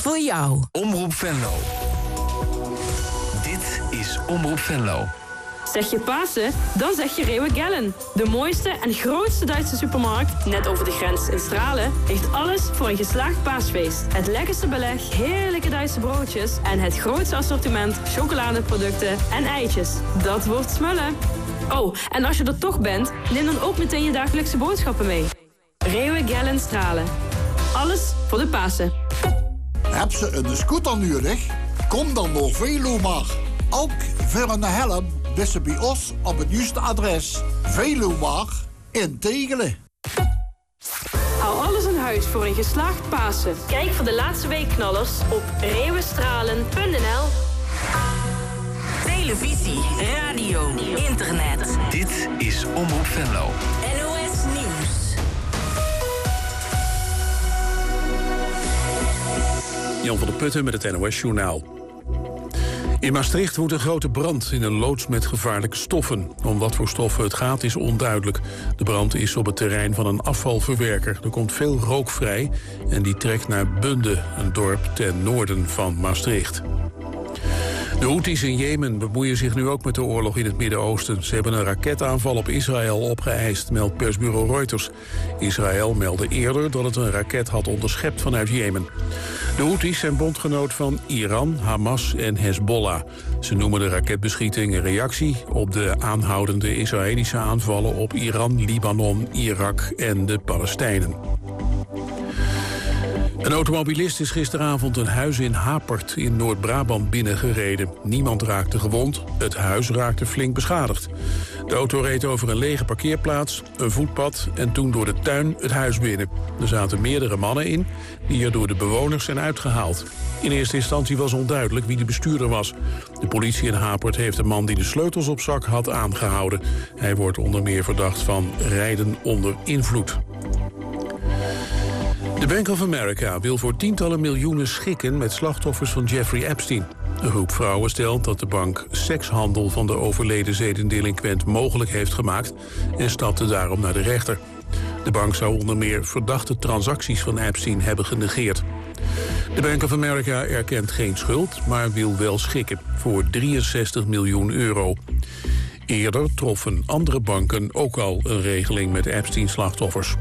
voor jou. Omroep Venlo. Dit is Omroep Venlo. Zeg je Pasen? Dan zeg je Rewe Gellen. De mooiste en grootste Duitse supermarkt, net over de grens in Stralen, heeft alles voor een geslaagd paasfeest. Het lekkerste beleg, heerlijke Duitse broodjes en het grootste assortiment chocoladeproducten en eitjes. Dat wordt smullen. Oh, en als je er toch bent, neem dan ook meteen je dagelijkse boodschappen mee. Rewe Gellen Stralen. Alles voor de Pasen. Heb ze een scooter nodig? Kom dan naar Velomar. Ook voor een helm wist ze bij ons op het juiste adres. Velomar in Tegelen. Hou alles in huis voor een geslaagd Pasen. Kijk voor de laatste weekknallers op reeuwenstralen.nl. Televisie, radio, internet. Dit is Omroep Venlo. NOS Nieuws. Jan van der Putten met het NOS-journaal. In Maastricht woedt een grote brand in een loods met gevaarlijke stoffen. Om wat voor stoffen het gaat is onduidelijk. De brand is op het terrein van een afvalverwerker. Er komt veel rook vrij en die trekt naar Bunde, een dorp ten noorden van Maastricht. De Houthis in Jemen bemoeien zich nu ook met de oorlog in het Midden-Oosten. Ze hebben een raketaanval op Israël opgeëist, meldt persbureau Reuters. Israël meldde eerder dat het een raket had onderschept vanuit Jemen. De Houthis zijn bondgenoot van Iran, Hamas en Hezbollah. Ze noemen de raketbeschieting een reactie op de aanhoudende Israëlische aanvallen op Iran, Libanon, Irak en de Palestijnen. Een automobilist is gisteravond een huis in Hapert in Noord-Brabant binnengereden. Niemand raakte gewond, het huis raakte flink beschadigd. De auto reed over een lege parkeerplaats, een voetpad en toen door de tuin het huis binnen. Er zaten meerdere mannen in, die er door de bewoners zijn uitgehaald. In eerste instantie was onduidelijk wie de bestuurder was. De politie in Hapert heeft de man die de sleutels op zak had aangehouden. Hij wordt onder meer verdacht van rijden onder invloed. De Bank of America wil voor tientallen miljoenen schikken met slachtoffers van Jeffrey Epstein. Een groep vrouwen stelt dat de bank sekshandel van de overleden zedendelinquent mogelijk heeft gemaakt en stapte daarom naar de rechter. De bank zou onder meer verdachte transacties van Epstein hebben genegeerd. De Bank of America erkent geen schuld, maar wil wel schikken voor 63 miljoen euro. Eerder troffen andere banken ook al een regeling met Epstein-slachtoffers.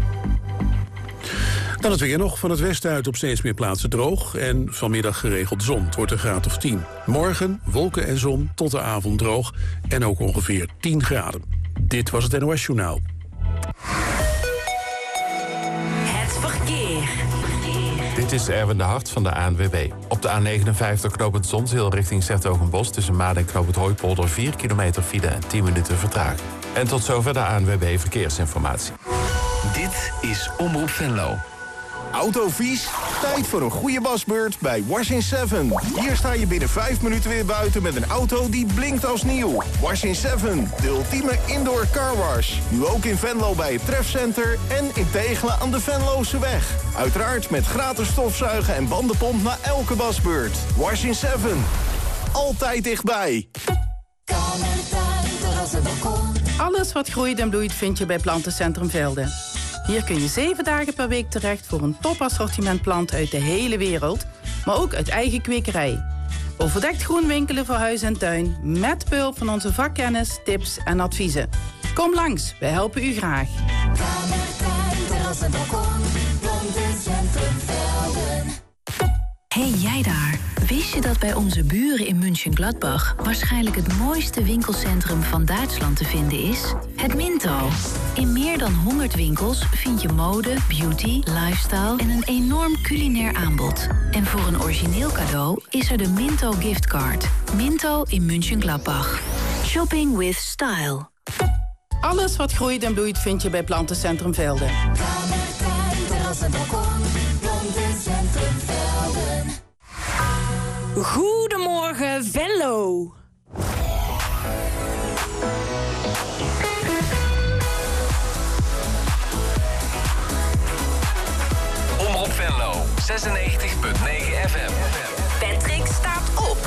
Dan het weer nog. Van het westen uit op steeds meer plaatsen droog en vanmiddag geregeld zon. Het wordt een graad of 10. Morgen wolken en zon tot de avond droog en ook ongeveer 10 graden. Dit was het NOS Journaal. Het verkeer. Dit is Erwin de Hart van de ANWB. Op de A59 knooppunt Zonzeel richting 's-Hertogenbosch tussen Maden en knooppunt Hooipolder 4 kilometer file en 10 minuten vertraging. En tot zover de ANWB Verkeersinformatie. Dit is Omroep Venlo. Autovies? Tijd voor een goede wasbeurt bij Wash in 7. Hier sta je binnen 5 minuten weer buiten met een auto die blinkt als nieuw. Wash in 7, de ultieme indoor carwash. Nu ook in Venlo bij het Trefcenter en in Tegelen aan de Venlose weg. Uiteraard met gratis stofzuigen en bandenpomp na elke wasbeurt. Wash in 7. Altijd dichtbij. Alles wat groeit en bloeit vind je bij Plantencentrum Velden. Hier kun je 7 dagen per week terecht voor een topassortiment planten uit de hele wereld, maar ook uit eigen kwekerij. Overdekt groen winkelen voor huis en tuin, met behulp van onze vakkennis, tips en adviezen. Kom langs, wij helpen u graag. Hey jij daar, wist je dat bij onze buren in Mönchengladbach waarschijnlijk het mooiste winkelcentrum van Duitsland te vinden is? Het Minto. In meer dan 100 winkels vind je mode, beauty, lifestyle en een enorm culinair aanbod. En voor een origineel cadeau is er de Minto giftcard. Minto in Mönchengladbach. Shopping with style. Alles wat groeit en bloeit vind je bij Plantencentrum Velden. Goedemorgen Venlo. Omroep Venlo, 96.9 FM. Patrick staat op.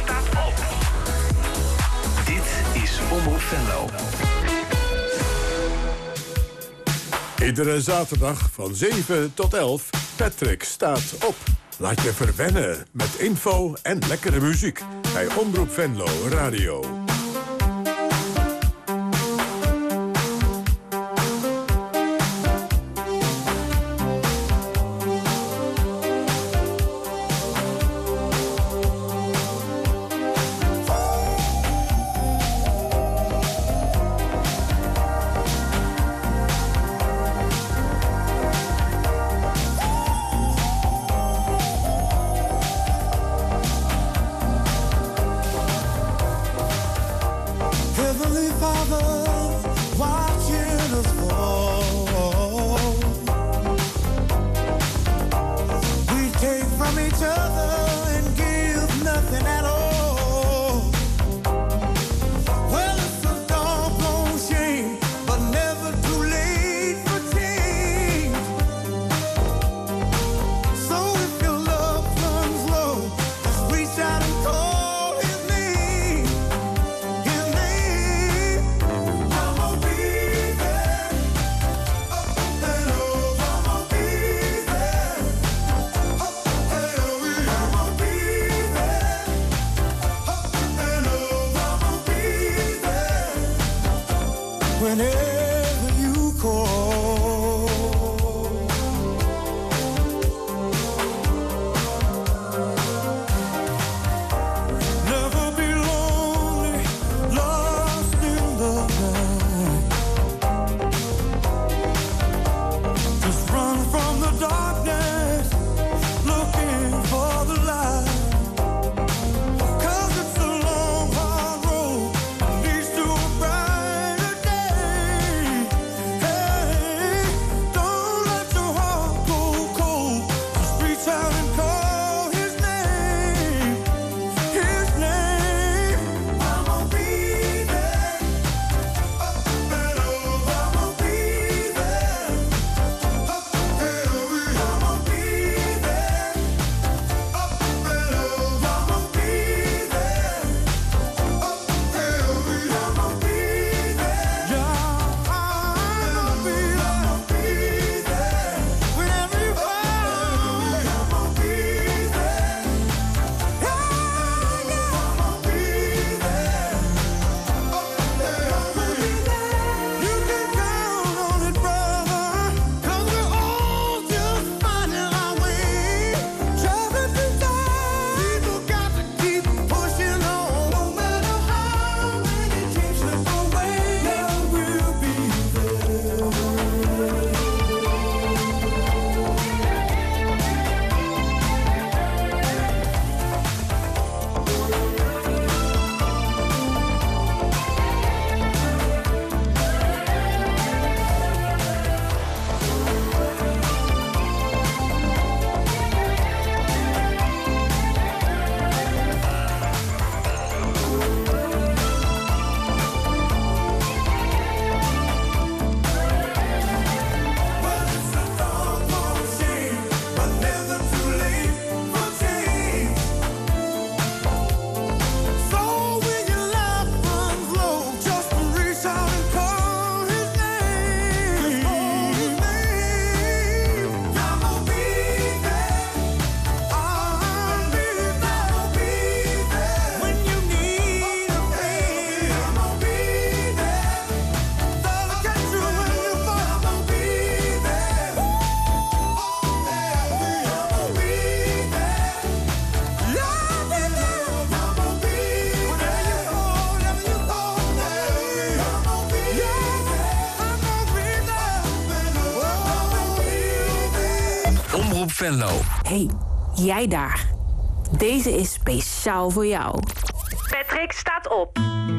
Dit is Omroep Venlo. Iedere zaterdag van 7 tot 11, Patrick staat op. Laat je verwennen met info en lekkere muziek bij Omroep Venlo Radio. Venlo. Hey, jij daar. Deze is speciaal voor jou. Patrick staat op.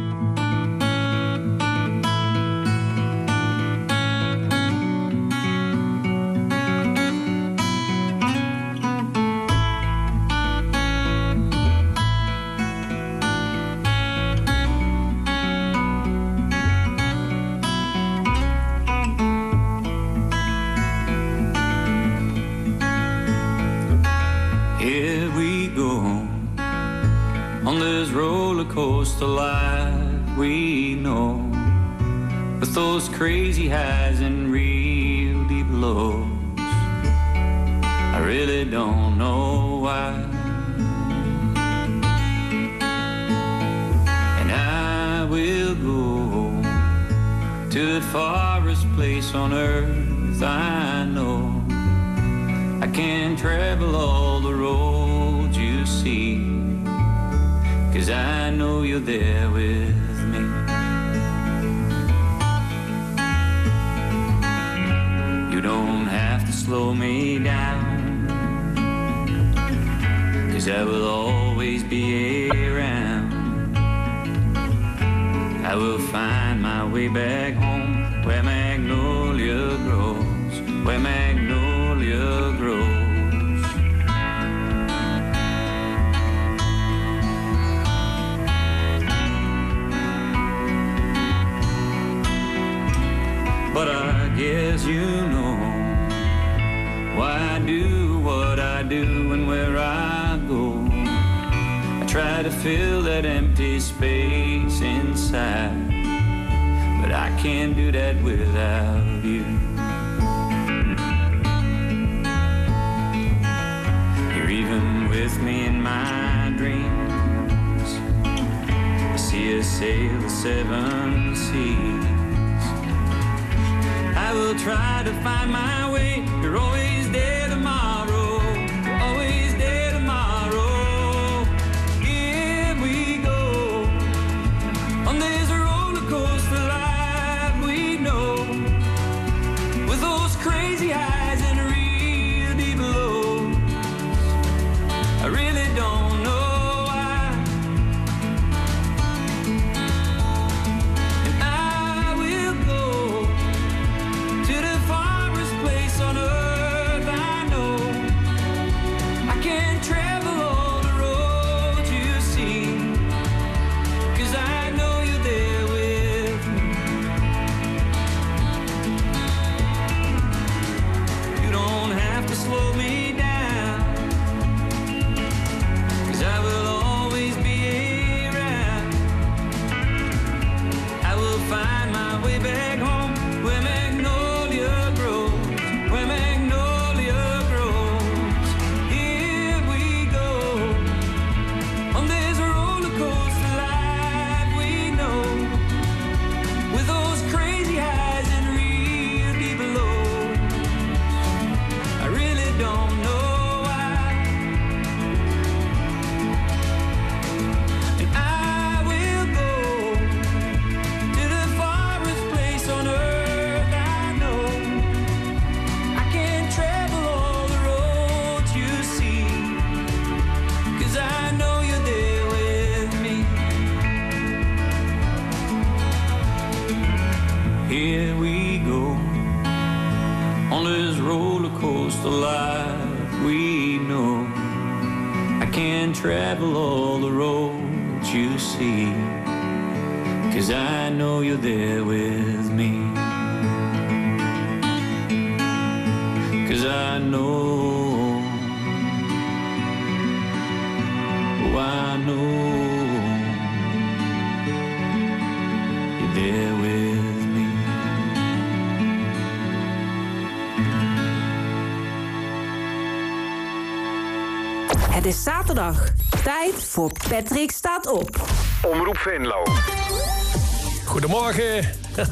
Coaster life we know, with those crazy highs and real deep lows. I really don't know why. And I will go to the farthest place on earth I know. I can travel all the roads you see, 'cause I know you're there with me. You don't have to slow me down, 'cause I will always be around. I will find my way back home, where magnolia grows, where magnolia grows. But I guess you know why I do what I do and where I go. I try to fill that empty space inside, but I can't do that without you. You're even with me in my dreams. I see us sail the 7 seas. I will try to find my way. You're always there tomorrow. You're always there tomorrow. Here we go on this roller coaster life we know, with those crazy highs and real deep lows. I really don't know why, and I will go to the farthest place on earth I know. I can't travel all the roads you see, 'cause I know you're there with me. You don't have to slow me down, 'cause I will always be around. I will find my way back home, where magnolia grows, where magnolia grows. Here we go on this roller coaster life we know, with those crazy highs and real deep lows. I really don't know why, and I will go to the farthest place on earth I know. I can't travel all the roads you see, 'cause I know you're there with me. Here we go on this roller coaster life we know. I can't travel all the roads you see, 'cause I know you're there with me. 'Cause I know, oh I know you're there with me. Het is zaterdag. Tijd voor Patrick staat op. Omroep Venlo. Goedemorgen.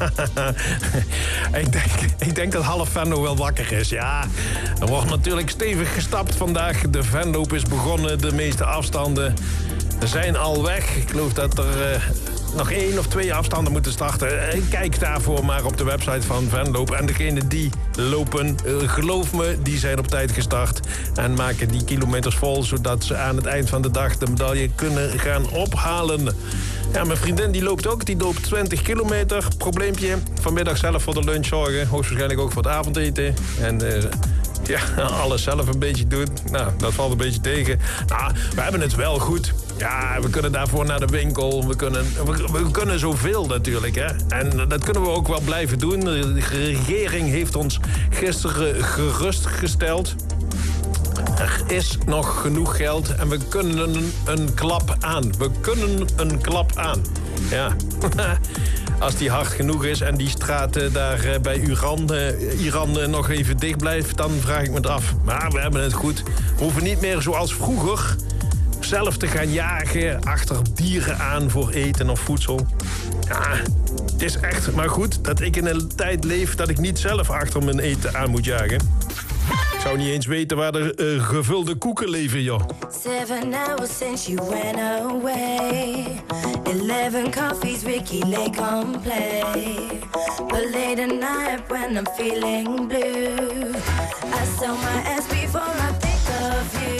ik denk dat half Venlo wel wakker is. Ja, er wordt natuurlijk stevig gestapt vandaag. De Venloop is begonnen, de meeste afstanden zijn al weg. Ik geloof dat er nog 1 of 2 afstanden moeten starten. Kijk daarvoor maar op de website van Venloop. En degenen die lopen, geloof me, die zijn op tijd gestart. En maken die kilometers vol, zodat ze aan het eind van de dag de medaille kunnen gaan ophalen. Ja, mijn vriendin die loopt ook. Die loopt 20 kilometer. Probleempje, vanmiddag zelf voor de lunch zorgen. Hoogstwaarschijnlijk ook voor het avondeten. En ja, alles zelf een beetje doen. Nou, dat valt een beetje tegen. Nou, we hebben het wel goed. Ja, we kunnen daarvoor naar de winkel. We kunnen zoveel natuurlijk, hè. En dat kunnen we ook wel blijven doen. De regering heeft ons gisteren gerustgesteld. Er is nog genoeg geld en we kunnen een klap aan. We kunnen een klap aan. Ja. Als die hard genoeg is en die straat daar bij Iran nog even dicht blijft, dan vraag ik me het af. Maar we hebben het goed. We hoeven niet meer zoals vroeger zelf te gaan jagen achter dieren aan voor eten of voedsel. Ja, het is echt maar goed dat ik in een tijd leef dat ik niet zelf achter mijn eten aan moet jagen. Ik zou niet eens weten waar de gevulde koeken leven, joh. 7 hours since you went away. 11 coffees, Ricky Lake on play. But late at night when I'm feeling blue, I sell my ass before I think of you.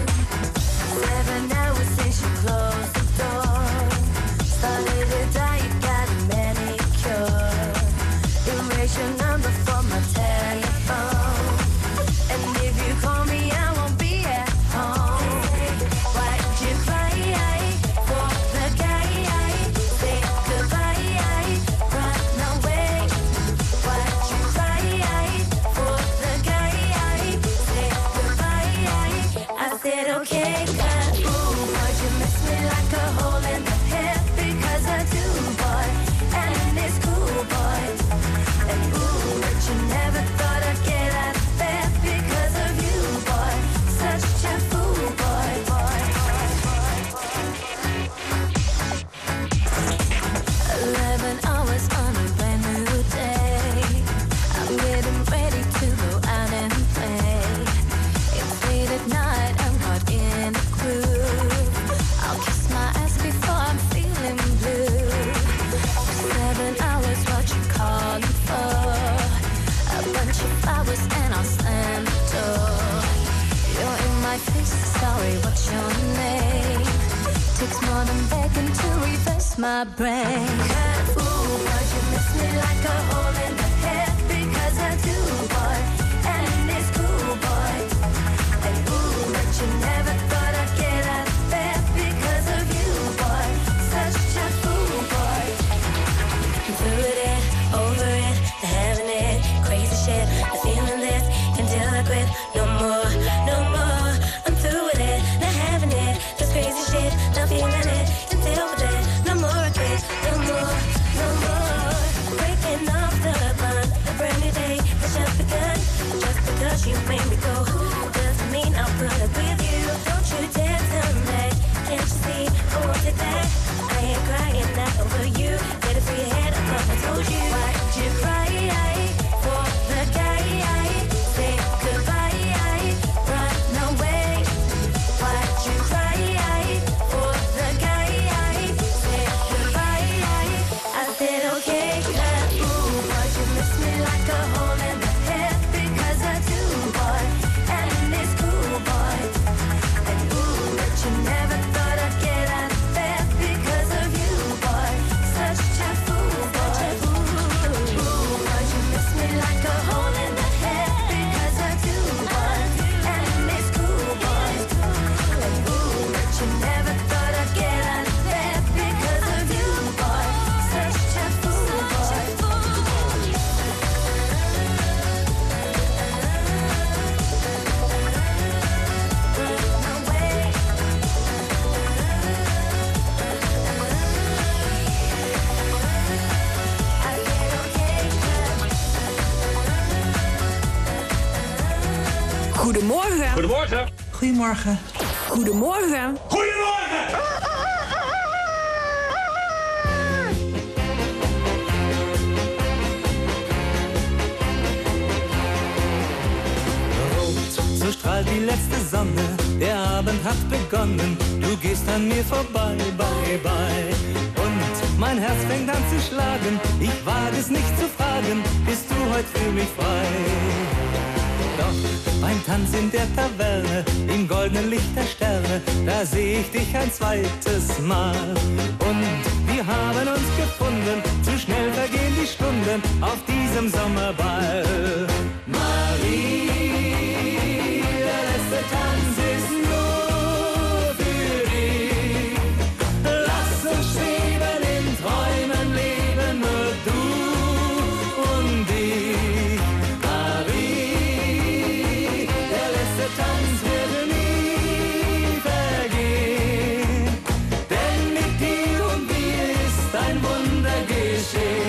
7 hours since you closed the door. Started to die, you got a manicure. Erase your number from my telephone. And if you call me, I won't be at home. Why'd you cry for the guy? Say goodbye right away. Why'd you cry for the guy? Say goodbye. I said okay, 'cause ooh, boy, you miss me like a hole in the head, because I do, boy, and it's cool, boy. And ooh, but you never thought I'd get out of bed because of you, boy. Such a fool, boy, boy. 11 hours on a brand new day. I'm getting ready to go out and play. It's late at night, I'm caught in a groove. I'll kiss my ass before I'm feeling blue. 7 hours, what you calling for? A bunch of flowers and I'll slam the door. You're in my face, sorry, what's your name? Takes more than begging to reverse my brain. 'Cause ooh, boy, you miss me like a hole in the head, because I do, boy, and it's cool, boy. And ooh, but you never thought I'd get out of bed because of you, boy. Such a fool, boy. Through it, over it, the having it, crazy shit, the feeling this until I quit. No more, no more. I'm through with it, not having it, this crazy shit, not feeling it until we're dead. No more I quit, no more, no more. Breaking off the bond, a brand new day has just begun. Just because you made me go, doesn't mean I'll put up with you. Don't you dare turn back, can't you see I won't take that? I ain't crying not over you. Get it for your head, I thought I told you. Why'd you cry for the guy? Say goodbye right away. Why'd you cry for the guy? Say goodbye. I said okay, 'cause ooh, boy, you miss me like a hole in the head, because I do, boy, and it's cool, boy. And ooh, but you never thought I'd get out of bed because of you, boy. Such a fool, boy. Ooh, boy, you miss me like a hole in the head, because I do, boy, and it's cool, boy. And ooh, but you never thought I'd get out of bed because of you, boy. Such a fool, boy. Goedemorgen. Goedemorgen. Goedemorgen. Goedemorgen. Goedemorgen! So strahlt die letzte Sonne, der Abend hat begonnen, du gehst an mir vorbei, bye, bye. Und mein Herz fängt an zu schlagen, ich wage es nicht zu fragen, bist du heute für mich frei? Doch beim Tanz in der Taverne, im goldenen Licht der Sterne, da seh ich dich ein zweites Mal. Und wir haben uns gefunden, zu schnell vergehen die Stunden auf diesem Sommerball. Marie, der letzte Tanz ist nur für dich. Lass uns schweben in Träumen, leben nur du und ich. Marie, der letzte Tanz wird nie vergehen, denn mit dir und mir ist ein Wunder geschehen.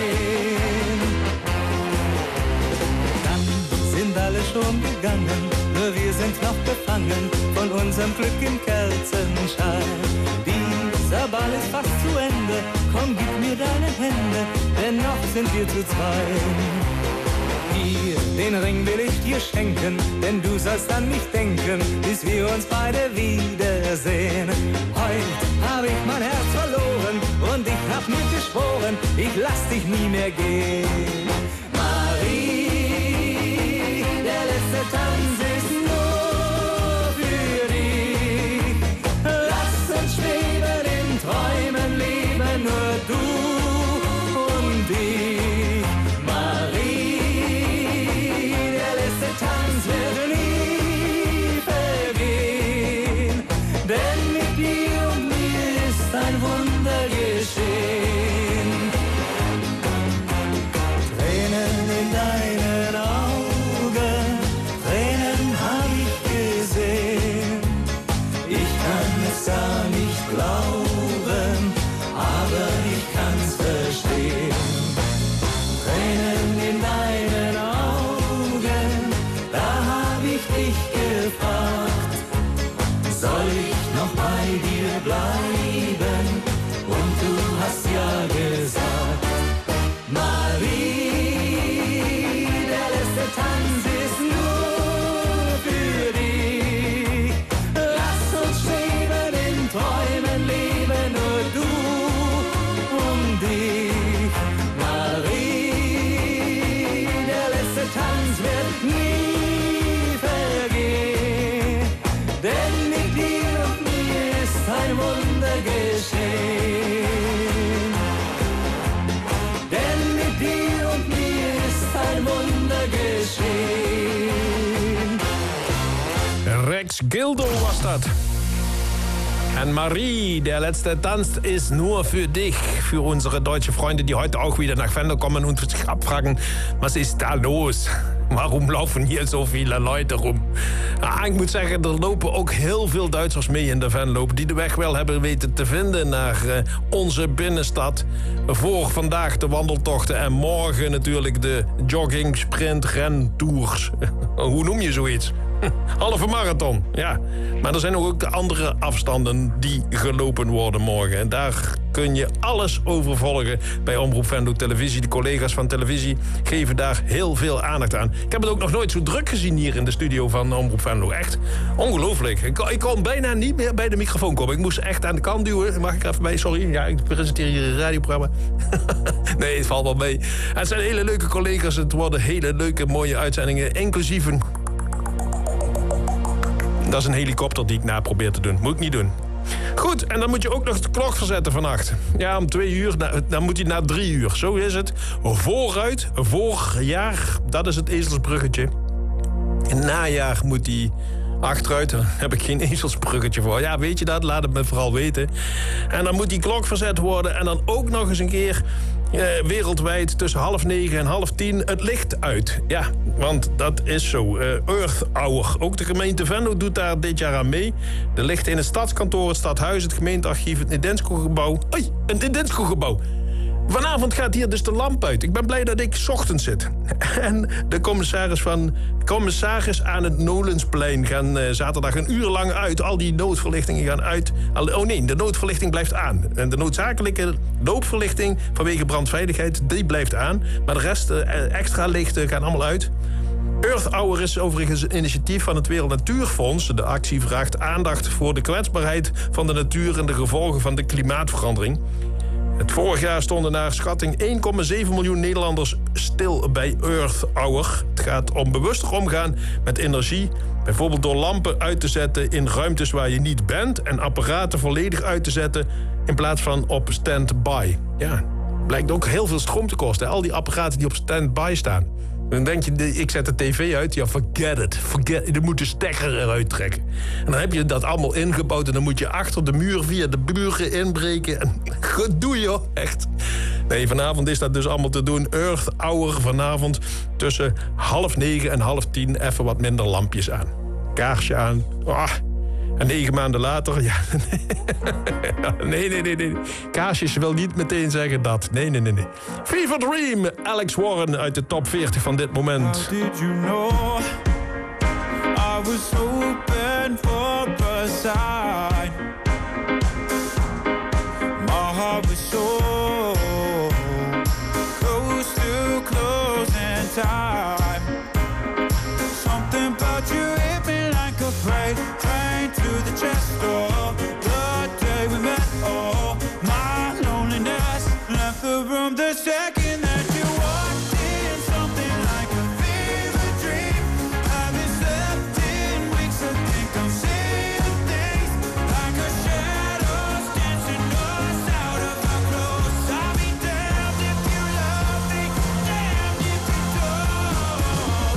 unserem Glück im Kerzenschein. Dieser Ball ist fast zu Ende, komm, gib mir deine Hände, denn noch sind wir zu zweit. Hier, den Ring will ich dir schenken, denn du sollst an mich denken, bis wir uns beide wiedersehen. Heut hab ich mein Herz verloren und ich hab mir geschworen, ich lass dich nie mehr gehen. Marie, der letzte Tanz ist nur für dich. Lass uns schweben in Träumen, leben nur du und ich. Marie, der letzte Tanz wird nie vergehen, denn mit dir und mir ist ein Wunder geschehen. Tränen in deinen Augen, Tränen hab ich gesehen. Ich kann es gar nicht glauben, aber ich kann's verstehen. Tränen in deinen Augen, da hab ich dich gefragt, soll ich noch bei dir bleiben? Und du hast ja gesagt, Marie, der letzte Tanz ist nur für dich. Lass uns schweben in Träumen, leben nur du und ich. Marie, der letzte Tanz wird nie vergehen, denn mit dir und mir ist ein Wunder geschehen. Denn mit dir und mir ist ein Wunder geschehen. Rex Gildo was dat. En Marie, der letzte Tanz ist nur für dich. Für unsere deutsche Freunde, die heute auch wieder nach Venlo kommen und sich abfragen, was ist da los? Waarom laufen hier zo viele Leute rum? Nou, ik moet zeggen, er lopen ook heel veel Duitsers mee in de Venloop die de weg wel hebben weten te vinden naar onze binnenstad. Voor vandaag de wandeltochten en morgen natuurlijk de jogging, sprint, rentours. Hoe noem je zoiets? Halve marathon, ja. Maar er zijn ook andere afstanden die gelopen worden morgen. En daar kun je alles over volgen bij Omroep Venlo Televisie. De collega's van televisie geven daar heel veel aandacht aan. Ik heb het ook nog nooit zo druk gezien hier in de studio van Omroep Venlo. Echt ongelooflijk. Ik kon bijna niet meer bij de microfoon komen. Ik moest echt aan de kant duwen. Mag ik even bij? Sorry, ja, ik presenteer hier een radioprogramma. Nee, het valt wel mee. Het zijn hele leuke collega's. Het worden hele leuke, mooie uitzendingen. Inclusief een... Dat is een helikopter die ik na probeer te doen. Moet ik niet doen. Goed, en dan moet je ook nog de klok verzetten vannacht. Ja, om 2 uur, dan moet hij naar 3 uur. Zo is het. Vooruit, voorjaar, dat is het ezelsbruggetje. In najaar moet hij achteruit. Daar heb ik geen ezelsbruggetje voor. Ja, weet je dat? Laat het me vooral weten. En dan moet die klok verzet worden. En dan ook nog eens een keer... wereldwijd tussen 8:30 en 9:30 het licht uit. Ja, want dat is zo. Earth Hour. Ook de gemeente Venlo doet daar dit jaar aan mee. De lichten in het stadskantoor, het stadhuis, het gemeentearchief, het Nedensco-gebouw. Oei, een Nedensco-gebouw. Vanavond gaat hier dus de lamp uit. Ik ben blij dat ik 's ochtends zit. En de commissaris aan het Nolensplein gaan zaterdag een uur lang uit. Al die noodverlichtingen gaan uit. Oh nee, de noodverlichting blijft aan. En de noodzakelijke loopverlichting vanwege brandveiligheid, die blijft aan. Maar de rest, extra lichten, gaan allemaal uit. Earth Hour is overigens een initiatief van het Wereld Natuurfonds. De actie vraagt aandacht voor de kwetsbaarheid van de natuur en de gevolgen van de klimaatverandering. Het vorig jaar stonden naar schatting 1,7 miljoen Nederlanders stil bij Earth Hour. Het gaat om bewuster omgaan met energie. Bijvoorbeeld door lampen uit te zetten in ruimtes waar je niet bent... en apparaten volledig uit te zetten in plaats van op stand-by. Ja, blijkt ook heel veel stroom te kosten. Al die apparaten die op stand-by staan. Dan denk je, ik zet de tv uit. Ja, forget it. Je moet de stekker eruit trekken. En dan heb je dat allemaal ingebouwd... en dan moet je achter de muur via de buren inbreken. En gedoe, joh. Echt. Nee, vanavond is dat dus allemaal te doen. Earth Hour vanavond tussen 8:30 en 9:30. Even wat minder lampjes aan. Kaarsje aan. Oh. En 9 maanden later, ja. Nee. Kaarsjes wil niet meteen zeggen dat. Nee. Fever Dream, Alex Warren uit de top 40 van dit moment. How did you know I was hoping for us are we so close to closing time? Something about you hit me like a freight train to the chest door. The day we met, oh, my loneliness left the room the second that you walked in. Something like a fever dream. Haven't slept in weeks. I think I'm seeing things like a shadows dancing us out of our clothes. I'll be damned if you love me, damned if you don't.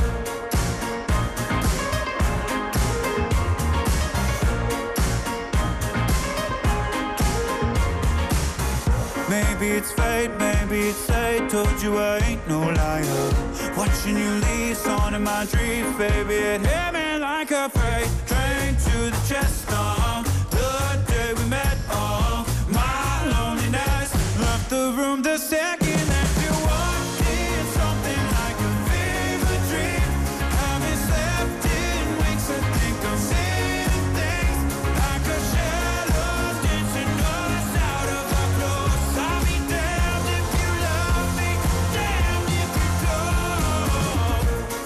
Maybe it's fate, maybe it's fate. Told you I ain't no liar. Watching you leave, on in my dreams, baby. It hit me like a freight train to the chest. The day we met, oh, my loneliness left the room the second that you walked in. Something like a fever dream. Haven't slept in weeks. I think I'm seeing things like a shadow dancing us out of our clothes. I'll be damned if you love me, damned if you don't.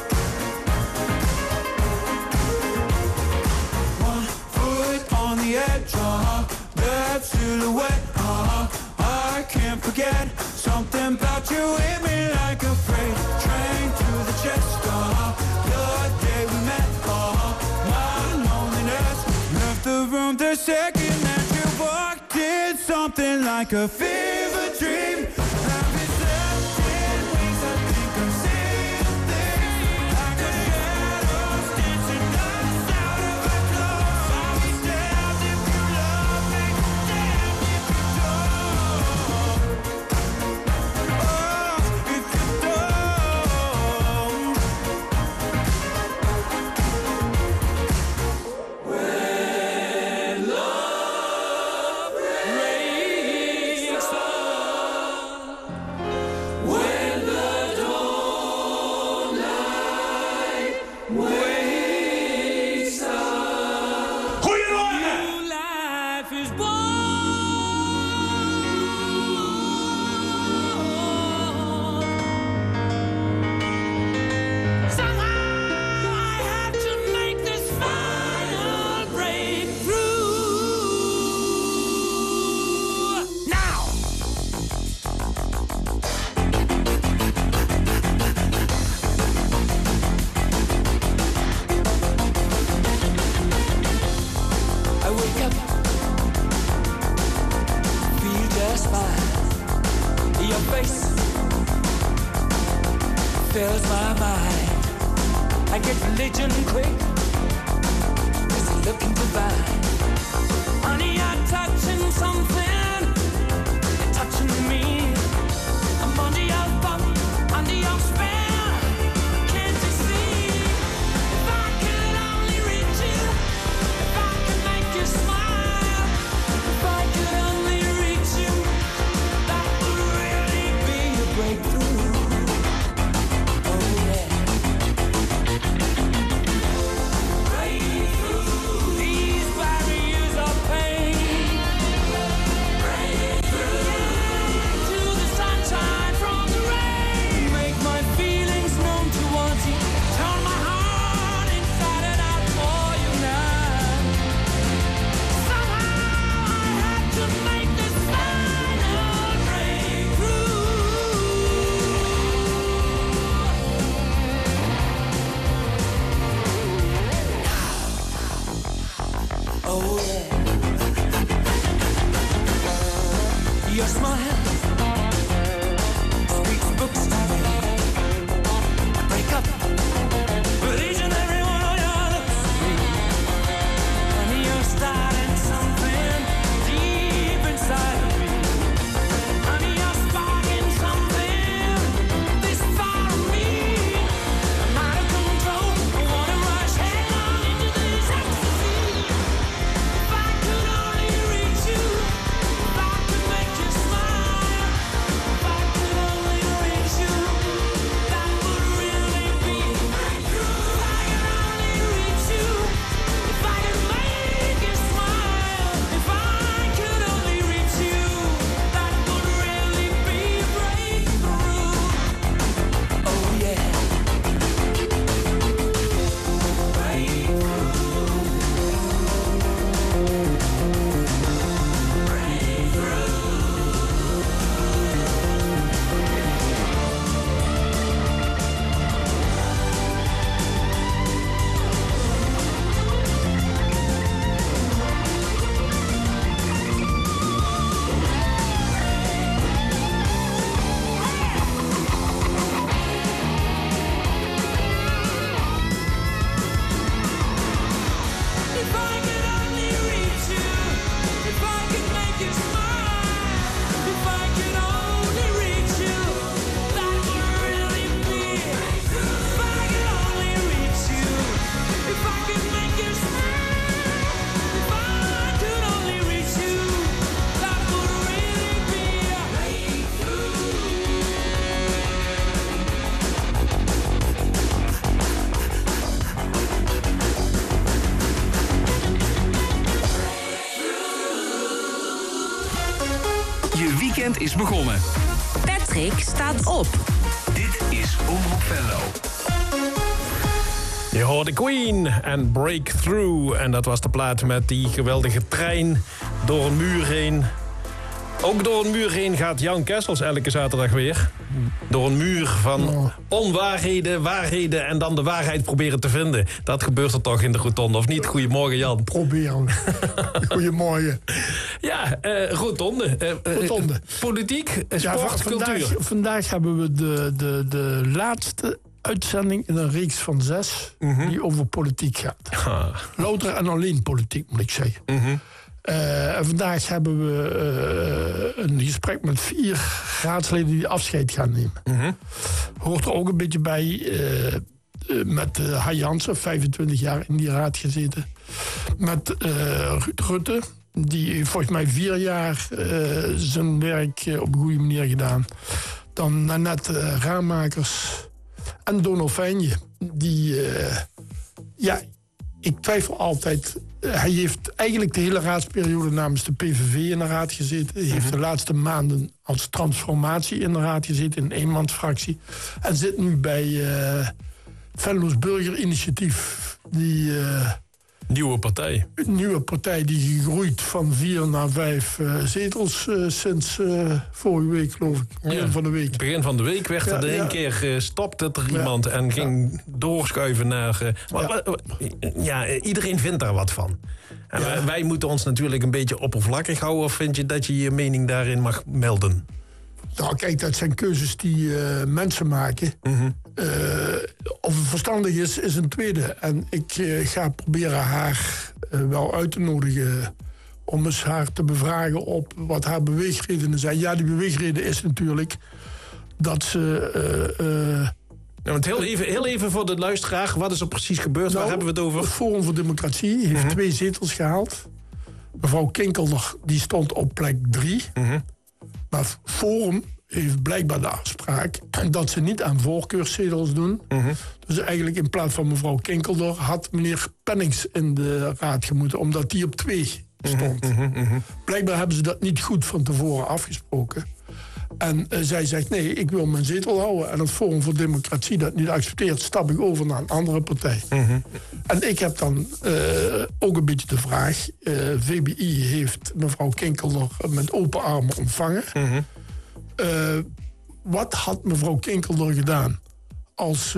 One foot on the edge, that silhouette, I can't forget. Something about you hit me like a freight train to the chest. The day we met, my loneliness left the room the second that you walked in. Something like a fever dream. Haven't slept in weeks. I think I'm seeing things like a shadows dancing us out of our clothes. I'll be damned if you love me, damned if you don't. Oh, if you don't. When love breaks up, when the dawnlight wakes up, new life is born. Somehow I have to make this final breakthrough now. I wake up, feel just fine. Your face fills my mind. I get religion quick, 'cause you're looking divine. Honey, you're touching something, you're touching me. I'm under your thumb, under your spell. Can't you see? If I could only reach you, if I could make you smile, if I could only reach you, that would really be a breakthrough. Oh yeah. Breakthrough. These barriers of pain Je weekend is begonnen. Patrick staat op. Dit is Omroep Venlo. Je hoorde Queen en Breakthrough. En dat was de plaat met die geweldige trein door een muur heen. Ook door een muur heen gaat Jan Kessels elke zaterdag weer. Door een muur van onwaarheden, waarheden en dan de waarheid proberen te vinden. Dat gebeurt er toch in de rotonde, of niet? Goedemorgen, Jan. Proberen. Goedemorgen. Ja, rotonde. Rotonde. Politiek, sport, cultuur. Vandaag hebben we de laatste uitzending in een reeks van 6 die over politiek gaat. Louter en alleen politiek, moet ik zeggen. En vandaag hebben we een gesprek met 4 raadsleden die afscheid gaan nemen. Hoort er ook een beetje bij met Hai Jansen, 25 jaar in die raad gezeten. Met Ruud Rutte, die volgens mij 4 jaar zijn werk op een goede manier gedaan. Dan Nanette Raammakers en Donald Fijnje, die... ik twijfel altijd. Hij heeft eigenlijk de hele raadsperiode namens de PVV in de raad gezeten. Hij heeft de laatste maanden als transformatie in de raad gezeten, in een eenmansfractie. En zit nu bij Venlo's Burgerinitiatief. Die nieuwe partij die gegroeid van 4 naar 5 zetels sinds vorige week, geloof ik. Begin van de week. Begin van de week werd er in één keer stopte er iemand en ging doorschuiven naar... iedereen vindt daar wat van. En wij moeten ons natuurlijk een beetje oppervlakkig houden. Of vind je dat je je mening daarin mag melden? Nou, kijk, dat zijn keuzes die mensen maken. Of het verstandig is een tweede. En ik ga proberen haar wel uit te nodigen om eens haar te bevragen op wat haar beweegredenen zijn. Ja, die beweegreden is natuurlijk dat ze... want heel even voor de luisteraar, wat is er precies gebeurd? Waar hebben we het over? Het Forum voor Democratie heeft 2 zetels gehaald. Mevrouw Kinkelder, die stond op plek 3. Maar Forum heeft blijkbaar de afspraak dat ze niet aan voorkeurszetels doen. Dus eigenlijk in plaats van mevrouw Kinkelder had meneer Pennings in de raad gemoeten, omdat die op 2 stond. Blijkbaar hebben ze dat niet goed van tevoren afgesproken. En zij zegt, nee, ik wil mijn zetel houden. En het Forum voor Democratie dat niet accepteert, stap ik over naar een andere partij. En ik heb dan ook een beetje de vraag. VBI heeft mevrouw Kinkelder met open armen ontvangen. Wat had mevrouw Kinkelder gedaan als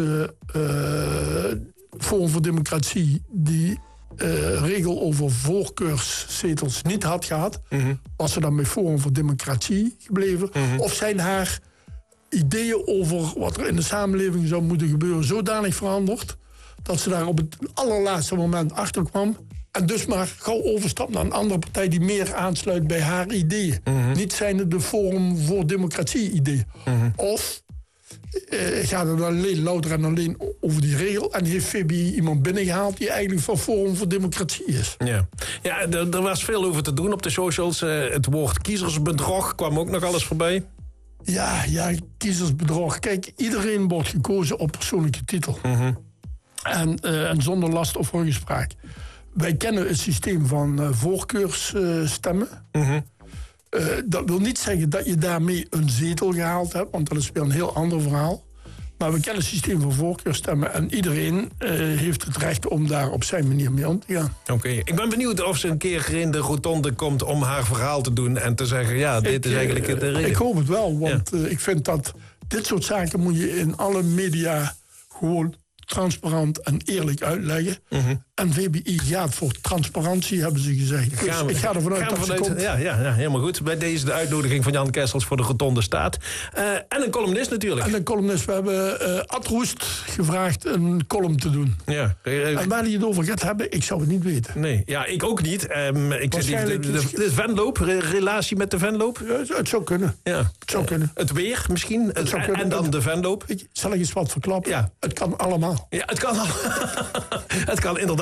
Forum voor Democratie die regel over voorkeurszetels niet had gehad? Was ze dan bij Forum voor Democratie gebleven? Of zijn haar ideeën over wat er in de samenleving zou moeten gebeuren zodanig veranderd dat ze daar op het allerlaatste moment achter kwam en dus maar gauw overstapt naar een andere partij die meer aansluit bij haar ideeën? Niet zijn de Forum voor Democratie ideeën. Of gaat het alleen louter en alleen over die regel en heeft VBI iemand binnengehaald die eigenlijk van Forum voor Democratie is? Ja, er was veel over te doen op de socials. Het woord kiezersbedrog kwam ook nog alles voorbij. Ja, kiezersbedrog. Kijk, iedereen wordt gekozen op persoonlijke titel. En zonder last of ruggespraak. Wij kennen het systeem van voorkeursstemmen. Dat wil niet zeggen dat je daarmee een zetel gehaald hebt, want dat is weer een heel ander verhaal. Maar we kennen het systeem van voorkeurstemmen en iedereen heeft het recht om daar op zijn manier mee om te gaan. Oké. Ik ben benieuwd of ze een keer in de rotonde komt om haar verhaal te doen en te zeggen, dit is eigenlijk de reden. Ik hoop het wel, want ik vind dat dit soort zaken moet je in alle media gewoon transparant en eerlijk uitleggen. En VBI gaat voor transparantie, hebben ze gezegd. Dus ik ga ervan uit dat ze komt. Ja, helemaal goed. Bij deze de uitnodiging van Jan Kessels voor de rotonde staat. En een columnist natuurlijk. En een columnist. We hebben Ad Roest gevraagd een column te doen. Ja. En waar hij het over gaat hebben, ik zou het niet weten. Nee, ja, ik ook niet. De Venloop, relatie met de Venloop? Ja, het zou kunnen. Ja. Het zou kunnen. Het weer misschien. Het zou kunnen. En dan de Venloop. Zal ik eens wat verklappen? Ja. Het kan allemaal. Ja, het kan inderdaad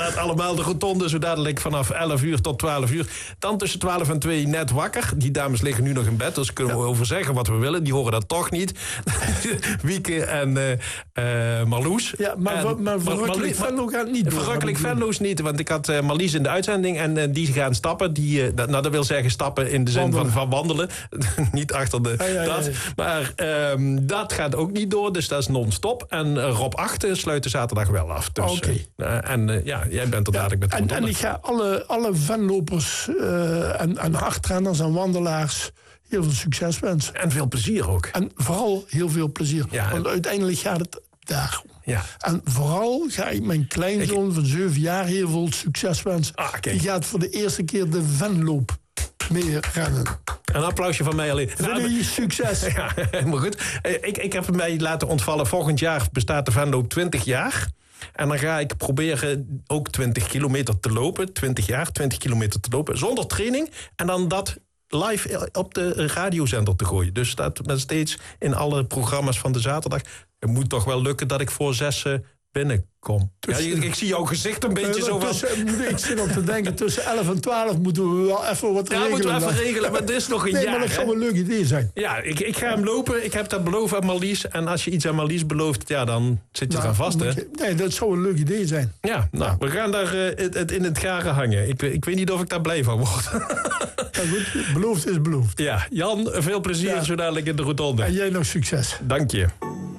inderdaad allemaal de rotonde. Zo dadelijk vanaf 11 uur tot 12 uur. Dan tussen 12 en 2 net wakker. Die dames liggen nu nog in bed, dus kunnen we over zeggen wat we willen. Die horen dat toch niet. Wieke en Marloes. Ja, maar verrukkelijk Venlo gaat niet door. Verrukkelijk Venlo's niet, want ik had Marlies in de uitzending en die gaan stappen. Dat wil zeggen stappen in de zin van wandelen. Niet achter de dat. Maar dat gaat ook niet door, dus dat is non-stop. En Rob 8 sluit de zaterdag wel af. Dus, jij bent er dadelijk met de en ik ga alle Venlopers en hardrenners en wandelaars heel veel succes wensen. En veel plezier ook. En vooral heel veel plezier. Ja, want uiteindelijk gaat het daarom. Ja. En vooral ga ik mijn kleinzoon van 7 jaar heel veel succes wensen. Die gaat voor de eerste keer de Venloop mee rennen. Een applausje van mij alleen. Succes. Ja, helemaal goed. Ik heb mij laten ontvallen. Volgend jaar bestaat de Venloop 20 jaar. En dan ga ik proberen ook 20 kilometer te lopen. 20 jaar, 20 kilometer te lopen. Zonder training. En dan dat live op de radiozender te gooien. Dus dat met steeds in alle programma's van de zaterdag. Het moet toch wel lukken dat ik voor 6 binnenkom. Ik zie jouw gezicht een beetje zo van... Ik zit op te denken, tussen 11 en 12 moeten we wel even wat regelen. Ja, moeten we even regelen, maar het is nog een jaar. Maar dat zou een leuk idee zijn. Ja, ik ga hem lopen. Ik heb dat beloofd aan Marlies. En als je iets aan Marlies belooft, dan zit je eraan vast, hè? Nee, dat zou een leuk idee zijn. Ja, we gaan daar het in het garen hangen. Ik weet niet of ik daar blij van word. Ja, goed, beloofd is beloofd. Ja, Jan, veel plezier zo dadelijk in de rotonde. En jij nog succes. Dank je.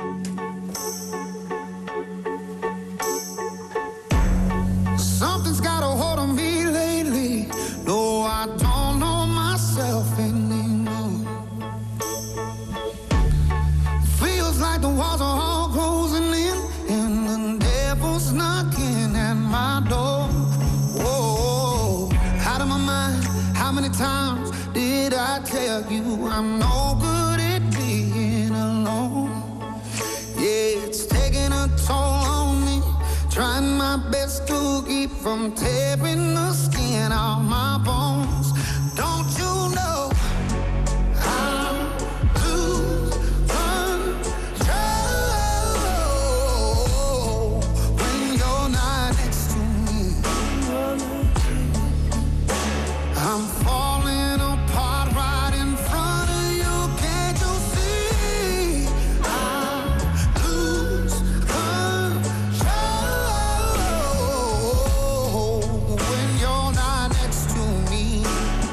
Something's got a hold on me lately. No, I don't know myself anymore. Feels like the walls are all closing in, and the devil's knocking at my door. Whoa, out of my mind. How many times did I tell you I'm no good at being alone? Yeah, it's taking a toll on me. Trying my best to keep from tearing the skin off my bones. Don't you know I lose control when you're not next to me? I'm falling apart right in front of you. Can't you see? I lose control when you're not next to me.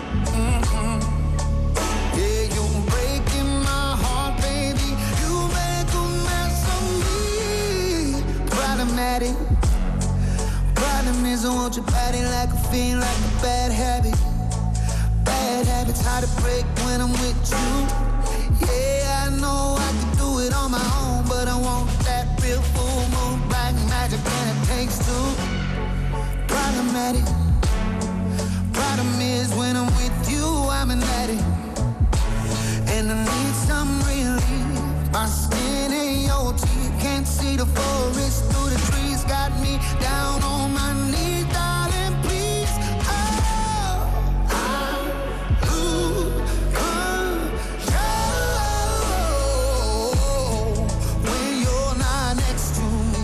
Yeah, you're breaking my heart, baby. You make a mess of me. Problematic. Problem is I want your body like a fiend, like a bad habit. Bad habits hard to break when I'm with you. Yeah, I know I can do it on my own, but I want that real full moon, black magic, and it takes two. Problematic. Problem is when I'm with you, I'm an addict, and I need some relief. My skin and your teeth can't see the forest through the trees. Got me down on my knees, darling, please. Oh, I lose control when you're not next to me.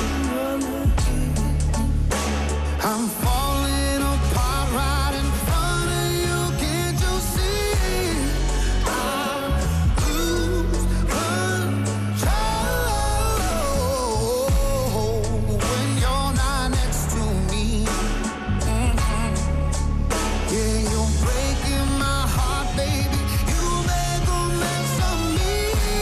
I'm falling apart right in front of you. Can't you see? I lose control when you're not next to me. Yeah, you're breaking my heart, baby. You make a mess of me.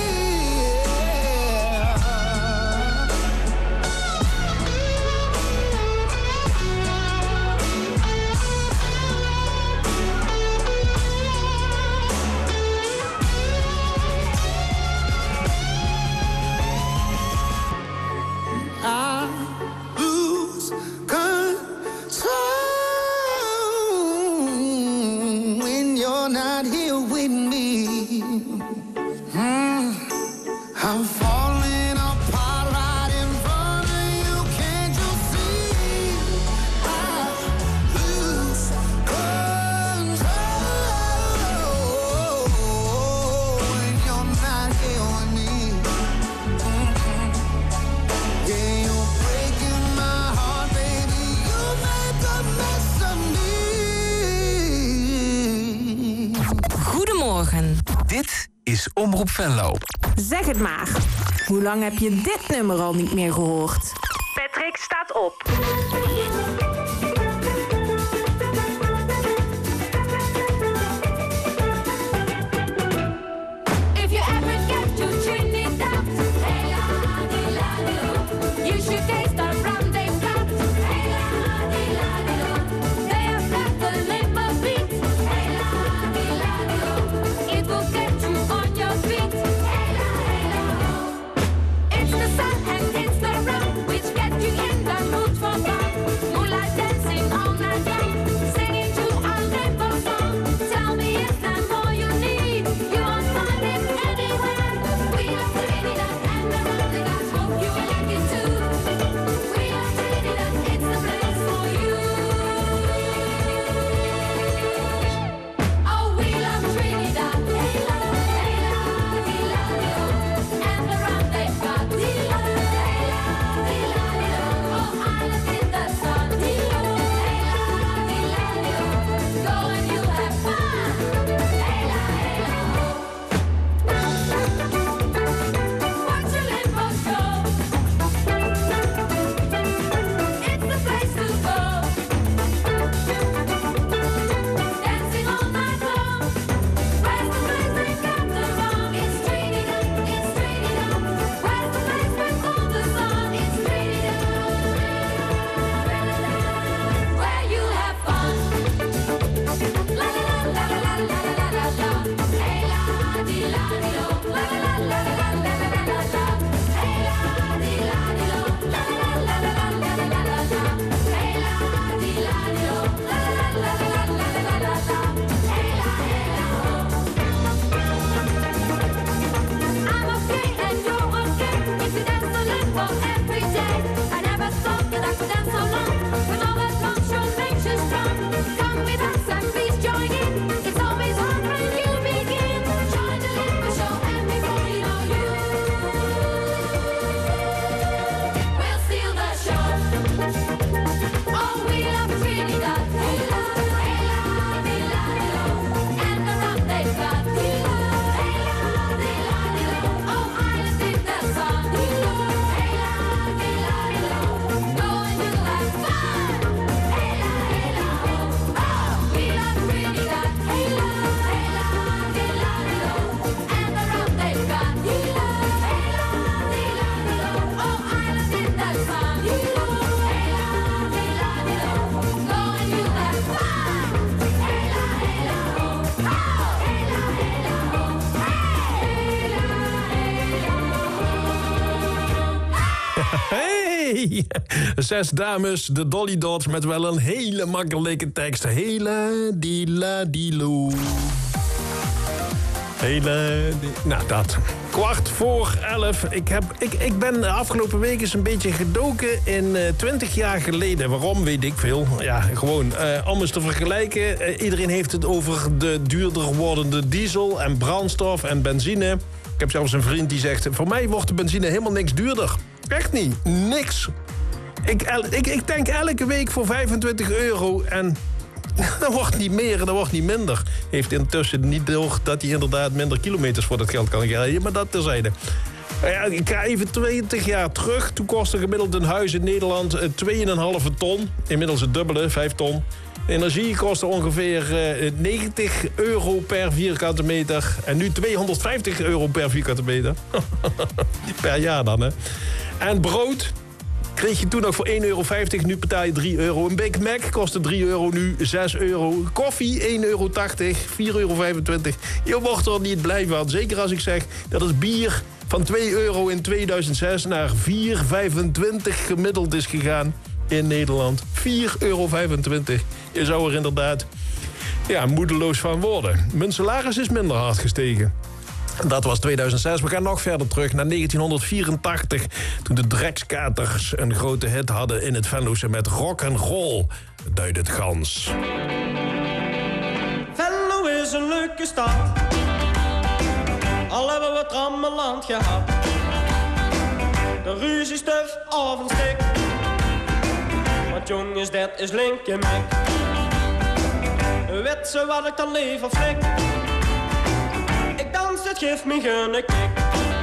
I lose control when you're not here with me. I'm falling apart right in front of you. Can't you see? I lose control when you're not here with me. Yeah, you're breaking my heart, baby. You Goedemorgen. Dit is Omroep Venlo. Zeg het maar. Hoe lang heb je dit nummer al niet meer gehoord? Patrick staat op. If you ever get to Trinidad, hey la di la di lo, you should taste the rum they've got. Hey la di la di lo, they have got the limbo beat. Hey la di la di lo, it will get you on your feet. Hey la ho, it's the sun and it's the rum which get you in the mood for fun. Moonlight dancing all night long, singing to our limbo song. Tell me, is there more you need? You won't find it anywhere. We love Trinidad and the rum they got. Hope you like it too. We love Trinidad, it's the place for you. Oh, we love Trinidad. Hey la, di la di lo, and the rum they've got. Di la, hey la, di la di lo. Oh, island in the sun. Di la, hey la, di la di lo. Go and you'll have fun. Hey la ho. Watch your limbo show. It's the place to go. Dancing all night long. Where's the place they got the rum? It's Trinidad, it's Trinidad. Where's the place with all the sun? It's Trinidad. Where you have fun. La la la la la la la la la. Hey la di la di lo. La la la la la la la la la. Hey la di la di lo. La la la la la la la la la. Hey la di la di lo. La la la la la la la la la. Hey la ho. I'm okay and you're okay if you dance the limbo every day. I never thought that I could dance so long, but all that long show makes you strong. Come with us and please join in. It's always hard when you begin. Join the limbo show and before you know you, we'll steal the show. Oh, we love Trinidad. Hey la, di la di lo, and the rum they've got. Di la, hey la, di la di lo. Oh, island in the sun. Di la, hey la, di la di lo. Go and you'll have fun. Hey la ho. Oh, we love Trinidad. Hey la, di la di lo, and the rum they've got. Di la, hey la, di la di lo. Oh, island in the sun. Di la, hey la, di la di lo. Go and you'll have fun. Hey la ho. Oh, hey la ho. Hey! 6 dames, de Dolly Dots met wel een hele makkelijke tekst. Hele di-la di-lo. Nou, dat. 11:15. Ik ben de afgelopen week eens een beetje gedoken in 20 jaar geleden. Waarom, weet ik veel. Ja, gewoon om eens te vergelijken. Iedereen heeft het over de duurder wordende diesel en brandstof en benzine. Ik heb zelfs een vriend die zegt, voor mij wordt de benzine helemaal niks duurder. Echt niet. Niks. Ik tank elke week voor €25 en dat wordt niet meer en dat wordt niet minder. Heeft intussen niet door dat hij inderdaad minder kilometers voor dat geld kan rijden, maar dat terzijde. Ik ga even 20 jaar terug. Toen kostte gemiddeld een huis in Nederland 2,5 ton. Inmiddels het dubbele, 5 ton. Energie kostte ongeveer €90 per vierkante meter. En nu €250 per vierkante meter. Per jaar dan, hè. En brood kreeg je toen nog voor €1,50. Nu betaal je €3. Een Big Mac kostte €3, nu €6. Koffie €1,80, €4,25. Je wordt er niet blij van. Zeker als ik zeg dat het bier van €2 in 2006 naar €4,25 gemiddeld is gegaan in Nederland. €4,25. Je zou er inderdaad moedeloos van worden. Mijn salaris is minder hard gestegen. Dat was 2006. We gaan nog verder terug naar 1984. Toen de Drekskaters een grote hit hadden in het Venlose met rock and roll. Duid het gans. Venlo is een leuke stad. Al hebben we trammeland gehad. De ruziestuf of een stik. Want jongens, dat is linkermek. Weet ze wat ik dan leef of flik? geef me geen kik.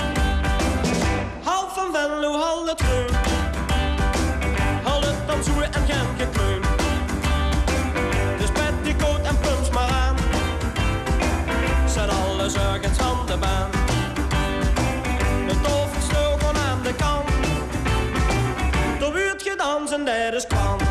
Hal van Venlo, hal het reun. Hal het dan zoe en geen gekleun. Dus petticoat en pumps maar aan. Zet alle zuigens aan de baan. De toverslogan aan de kant. Er wordt gedanst en dat is kwam.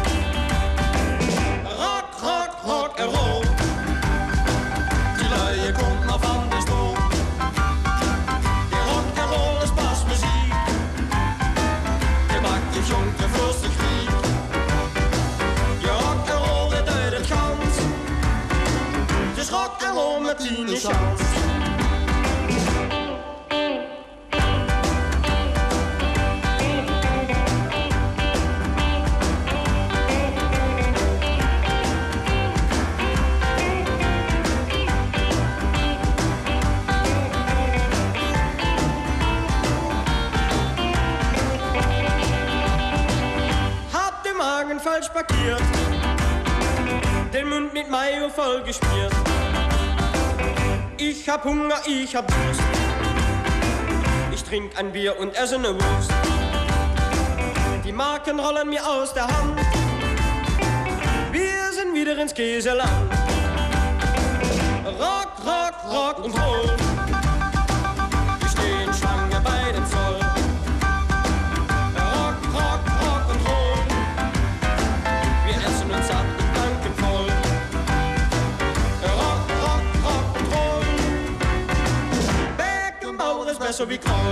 Rock, rock, rock en roll. Die luie komt maar van de stoel. Die rock en roll is pas muziek. Je maakt je jongen vlustig riek. Je rock en roll het uit het gans. Het is rock en roll met Tine Chans. Falsch parkiert, den Mund mit Mayo voll geschmiert. Ich hab Hunger, ich hab Durst. Ich trink ein Bier und esse ne Wurst. Die Marken rollen mir aus der Hand. Wir sind wieder ins Käseland. Rock, rock, rock und roll. Wir stehen Schlange bei dem Zoll. Rock, rock, rock und roll. Wir essen uns satt und danken voll. Rock, rock, rock und roll. Beckenbauer ist besser wie Kroll.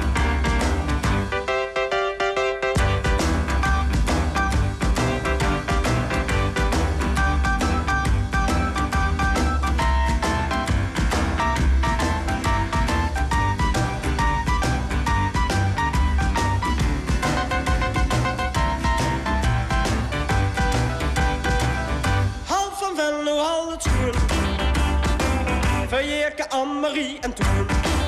Verjeerke Anne-Marie en Toen.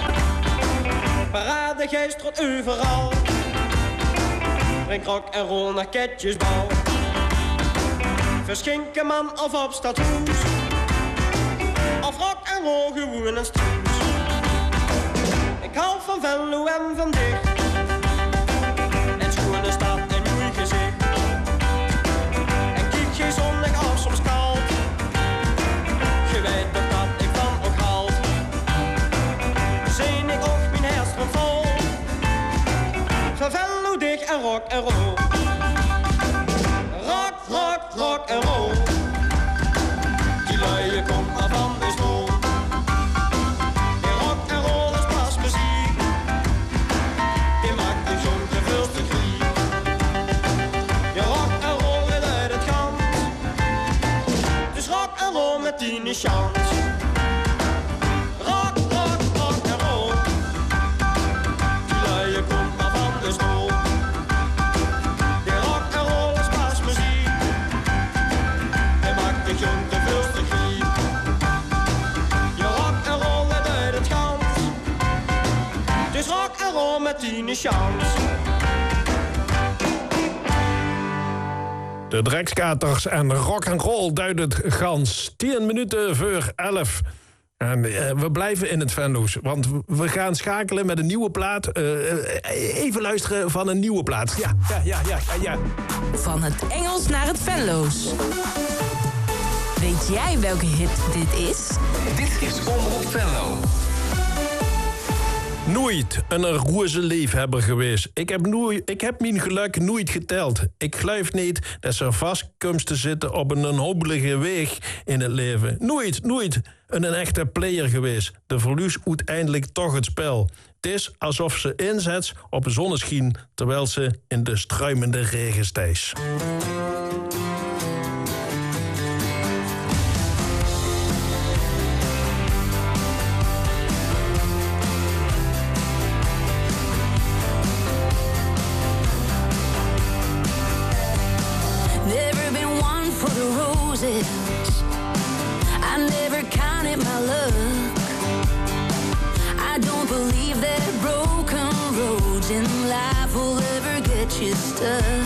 Parade geest overal. Breng rock en roll naar Ketjesbal. Verschinken man of op stadhoes. Of rock en roll gewoon en stroes. Ik hou van Venlo en van dicht. En schone stad en mooi gezicht. En kiek geen zonnig af soms koud. Je weet nog dat ik van ook haal. Zeen ik op mijn hersen vol. Van Venlo dicht en rock en roll. Rock, rock, rock en roll. Die luie komt maar van de school. Die rock en roll is pas muziek. Die maakt de jongen veel te griek. Je rock en roll weer uit het gans. Dus rock en roll met Tine Chans. Rock, rock, rock en roll. Die luie komt maar van de school. Die rock en roll is pas muziek. Die maakt de jongen veel te griek. Je rock en roll weer uit het gans. Dus rock en roll met Tine Chans. De Drekskaters en rock'n'roll duidt het gans. 10 minuten voor 11. En we blijven in het Venlo's, want we gaan schakelen met een nieuwe plaat. Even luisteren van een nieuwe plaat. Ja. Van het Engels naar het Venlo's. Weet jij welke hit dit is? Dit is Omroep Venlo. Nooit een roze liefhebber geweest. Ik heb mijn geluk nooit geteld. Ik geloof niet dat ze vast komt te zitten op een hobelige weg in het leven. Nooit een echte player geweest. De verlies uiteindelijk toch het spel. Het is alsof ze inzet op een zonneschijn terwijl ze in de struimende regen stijgt. I never counted my luck. I don't believe that broken roads in life will ever get you stuck.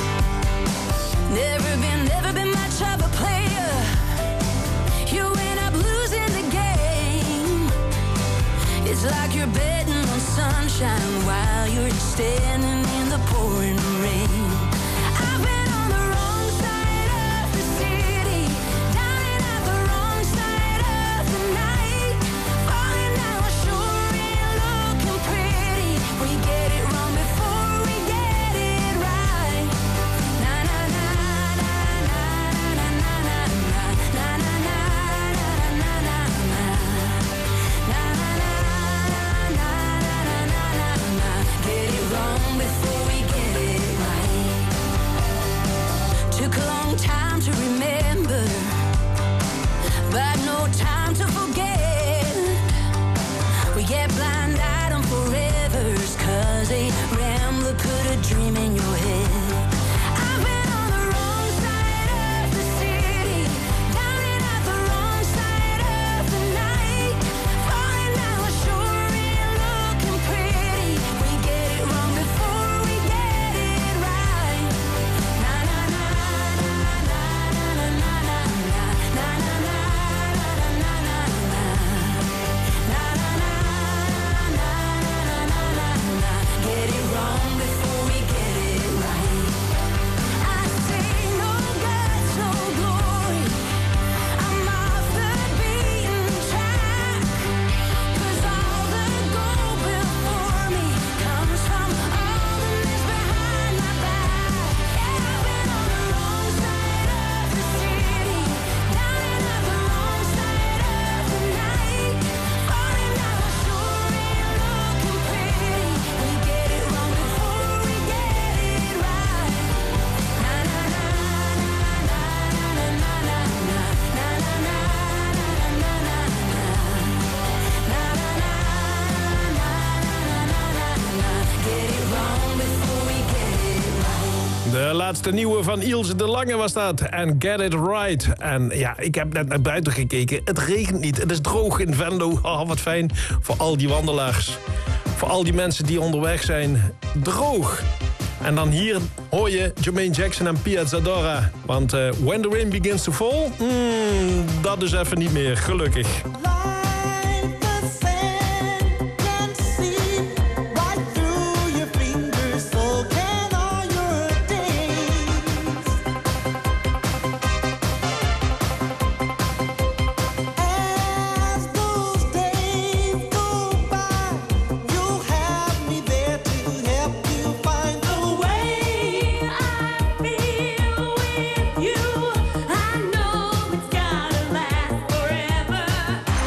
Never been much of a player. You end up losing the game. It's like you're betting on sunshine while you're standing in the pouring rain. I've been on the wrong side of the city, dying at the wrong side of the night. Falling down a shore and looking pretty. We get it wrong before we get it right. Na na na na na na na na na na na na na na na na. Get it wrong before we get it right. Took a long time to remember, but no time to forget. We get blind-eyed on forevers, 'cause a rambler put a dream in your head. I've been on the wrong side of the city, dying at the wrong side of the night. Falling down a shore and looking pretty. We get it wrong before we get it right. Na na na na na na na na na na na na na na na na. Na na na na na na na. Get it wrong before we get it right. I say no guts, no glory. I'm off the beaten track, 'cause all the gold before me comes from all the mess behind my back. Yeah, I've been on the wrong side of the city, dying at the wrong side of the night. Falling down a shore and looking pretty. We get it wrong before we get it right. Na na na na na na na na na na na na na na na na. Na na na na na na na. Get it wrong before we get it right. De laatste nieuwe van Ilse de Lange was dat. En Get It Right. En ja, ik heb net naar buiten gekeken. Het regent niet. Het is droog in Venlo. Oh, wat fijn voor al die wandelaars. Voor al die mensen die onderweg zijn. Droog. En dan hier hoor je Jermaine Jackson en Pia Zadora. Want When the Rain Begins to Fall, dat is even niet meer, gelukkig. You, I know it's gotta last forever.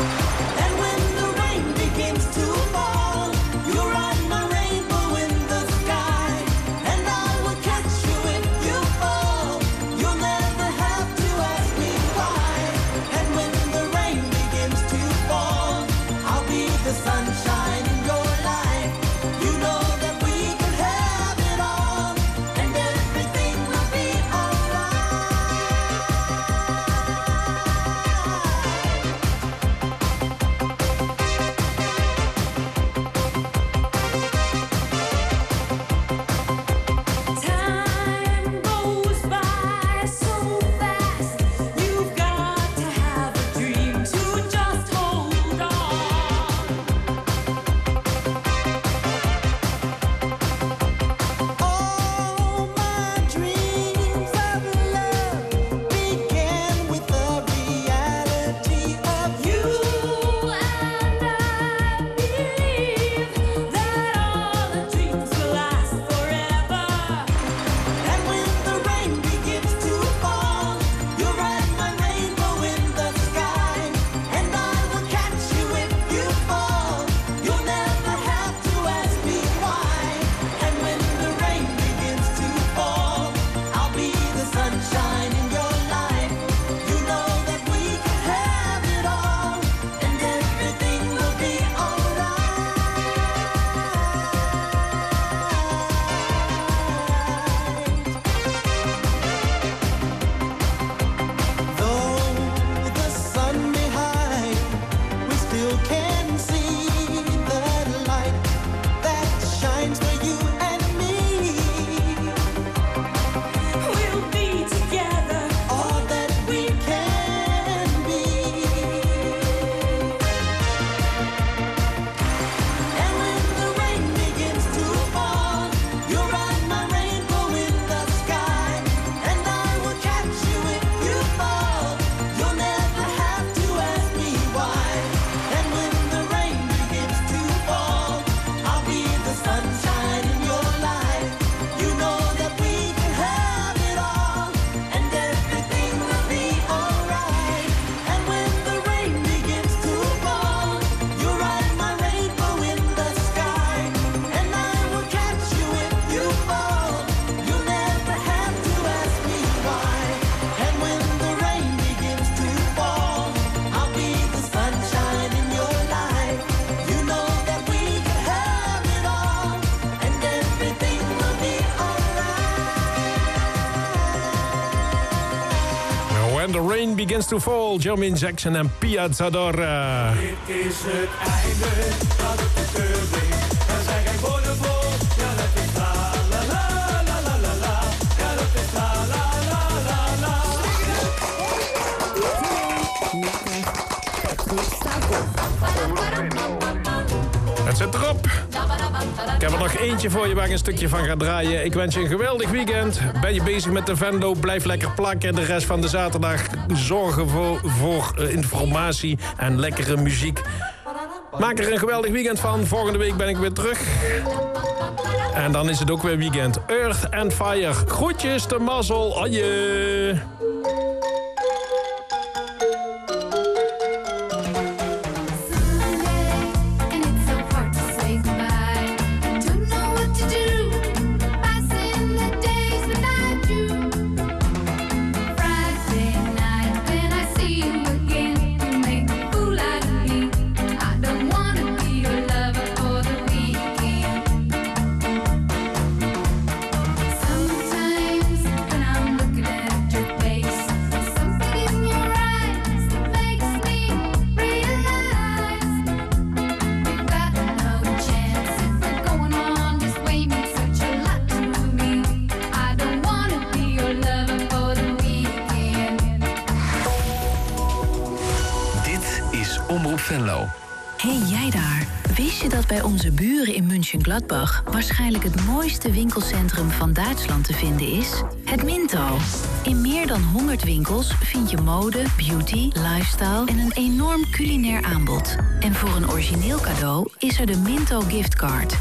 When the Rain Begins to Fall. Jermaine Jackson en Piazzadora. Dit is het einde, dat het de deur ligt. Er zijn geen woorden voor, ja dat is la la la la la la la. Ja dat is la la la la la. Het zit erop. Ik heb er nog eentje voor je waar ik een stukje van ga draaien. Ik wens je een geweldig weekend. Ben je bezig met de Venlo, blijf lekker plakken. De rest van de zaterdag zorgen voor informatie en lekkere muziek. Maak er een geweldig weekend van. Volgende week ben ik weer terug. En dan is het ook weer weekend. Earth and Fire. Groetjes de mazzel. Adje. Venlo. Hey jij daar, wist je dat bij onze buren in München-Gladbach waarschijnlijk het mooiste winkelcentrum van Duitsland te vinden is? Het Minto. In meer dan 100 winkels vind je mode, beauty, lifestyle en een enorm culinair aanbod. En voor een origineel cadeau is er de Minto giftcard.